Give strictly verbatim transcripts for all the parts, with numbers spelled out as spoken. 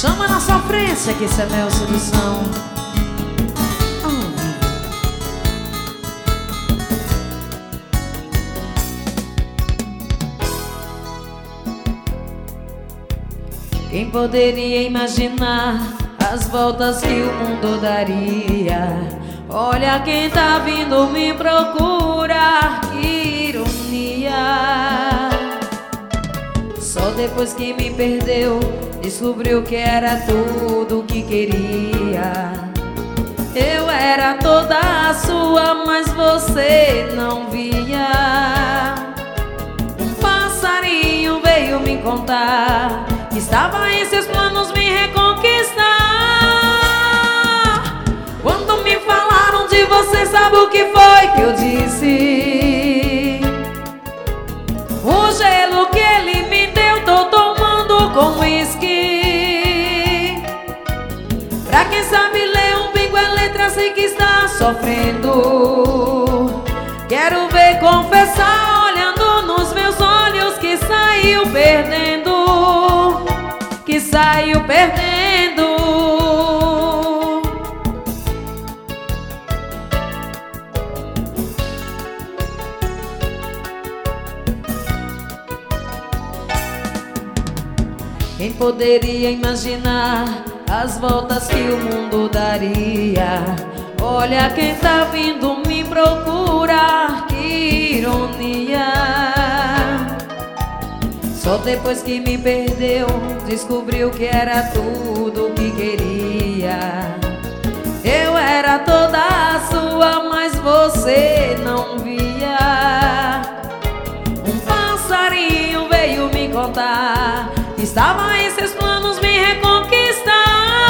Chama na sofrência que isso é meu sedução. Quem poderia imaginar as voltas que o mundo daria? Olha quem tá vindo me procurar, que ironia. Só depois que me perdeu, descobriu que era tudo o que queria. Eu era toda sua, mas você não via. Um passarinho veio me contar que estava em seus planos me reconquistar. Quando me falaram de você, sabe o que foi que eu disse? O gelo que ele me deu, tô tomando com uísque. Pra quem sabe ler um bingo é letra, sei que está sofrendo. Quero ver confessar, olhando nos meus olhos, que saiu perdendo, que saiu perdendo. Quem poderia imaginar as voltas que o mundo daria? Olha quem tá vindo me procurar, que ironia. Só depois que me perdeu, descobriu que era tudo o que queria. Eu era toda sua, mas você não via. Um passarinho veio me contar que estava em seus planos me reconquistar.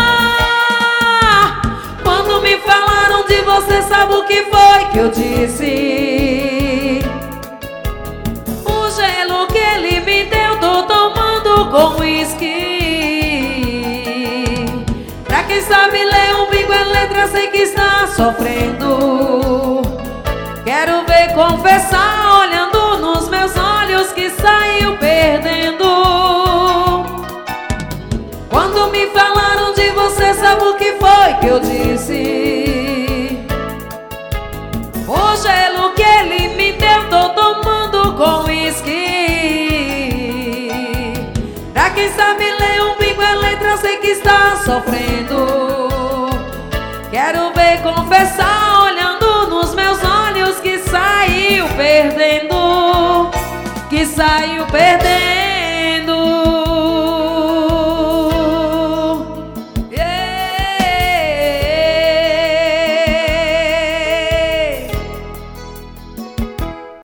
Quando me falaram de você, sabe o que foi que eu disse? O gelo que ele me deu, tô tomando com uísque. Pra quem sabe ler um bingo é letra, sei que está sofrendo. Quero ver confessar, olhando nos meus olhos, que saiu perdendo. Quando me falaram de você, sabe o que foi que eu disse? O gelo que ele me deu, tô tomando com uísque. Pra quem sabe ler um bingo é letra, sei que está sofrendo. Quero ver confessar, olhando nos meus olhos, que saiu perdendo, que saiu perdendo.